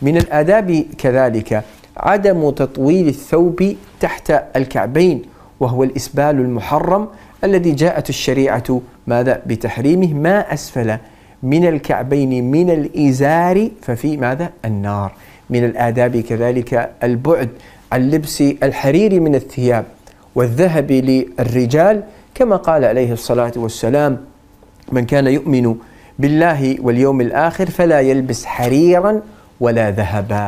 من الآداب كذلك عدم تطويل الثوب تحت الكعبين، وهو الإسبال المحرم الذي جاءت الشريعة ماذا بتحريمه. ما أسفل من الكعبين من الإزار ففي ماذا النار. من الآداب كذلك البعد عن لبس الحرير من الثياب والذهب للرجال، كما قال عليه الصلاة والسلام: من كان يؤمن بالله واليوم الآخر فلا يلبس حريرا ولا ذهبا.